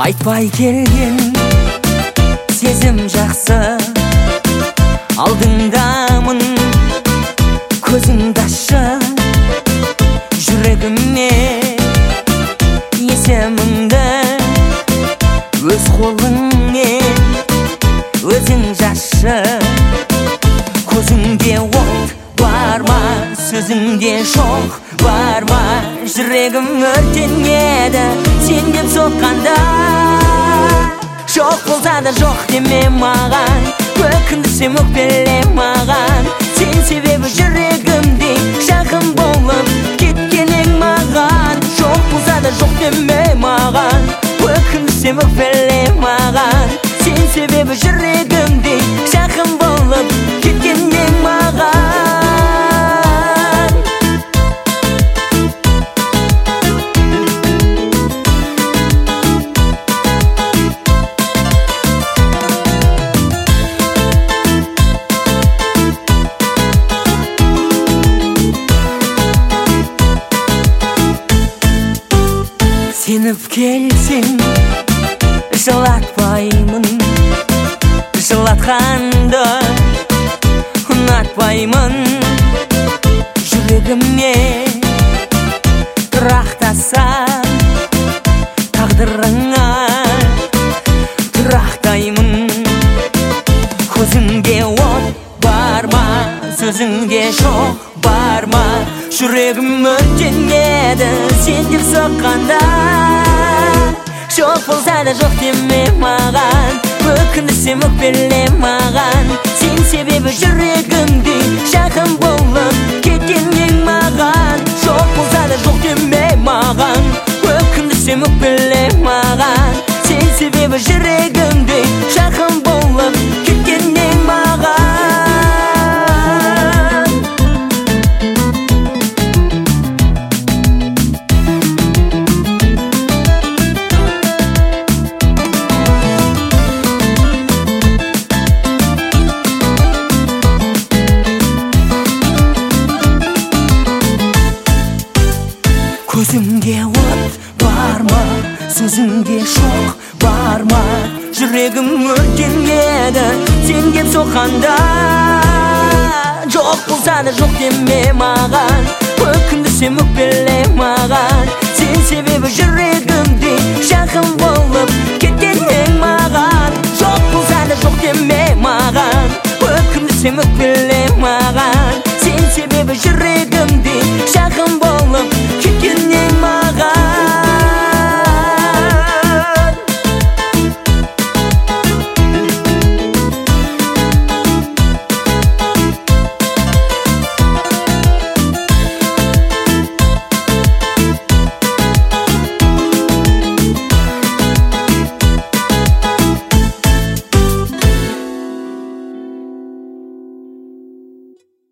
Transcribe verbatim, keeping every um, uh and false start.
Айтпай келген сезім жақсы, алдыңдамын, көзіңді ашшы. Жүрегіме есіміңді өз қолыңмен өзің жазшы. Көзіңде от бар ма, сөзіңде шоқ бар ма? Жүрегім өртенеді сен деп соққанда. Жоқ болса да жоқ деме маған, өкінсем өкпеле маған. Сен себебі жүрегімде жақын болып кеткен ең маған. Жоқ болса да жоқ деме маған, өкінсем өкпеле маған. Сен себебі жүрегімде жақын болып кеткен ең маған. Сеніп келсең жылатпаймын, жылатқанды ұнатпаймын. Жүрегіме тұрақтасам, тағдырыңа тұрақтаймын. Көзіңде от бар ма, сөзіңде шоқ бар ма? Жүрегім өртенеді сен деп соққанда. Жоқ болса да жоқ деме маған, өкінсем өкпеле маған. Сен себебі жүрегімде жақын болып кеткен ең маған. Жоқ болса да жоқ деме маған, өкінсем өкпеле маған. Сен себебі жүрегімде жақын болып кеткен ең маған. Көзіңде от бар ма, сөзіңде шоқ бар ма? Жүрегім өртенеді сен деп соққанда. Жоқ болса да жоқ деме маған, өкінсем өкпеле маған. Сен себебі жүрегімде жақын болып кеткен ең маған. Жоқ болса да жоқ деме маған, өкінсем өкпеле маған. Сен себебі жүрегімде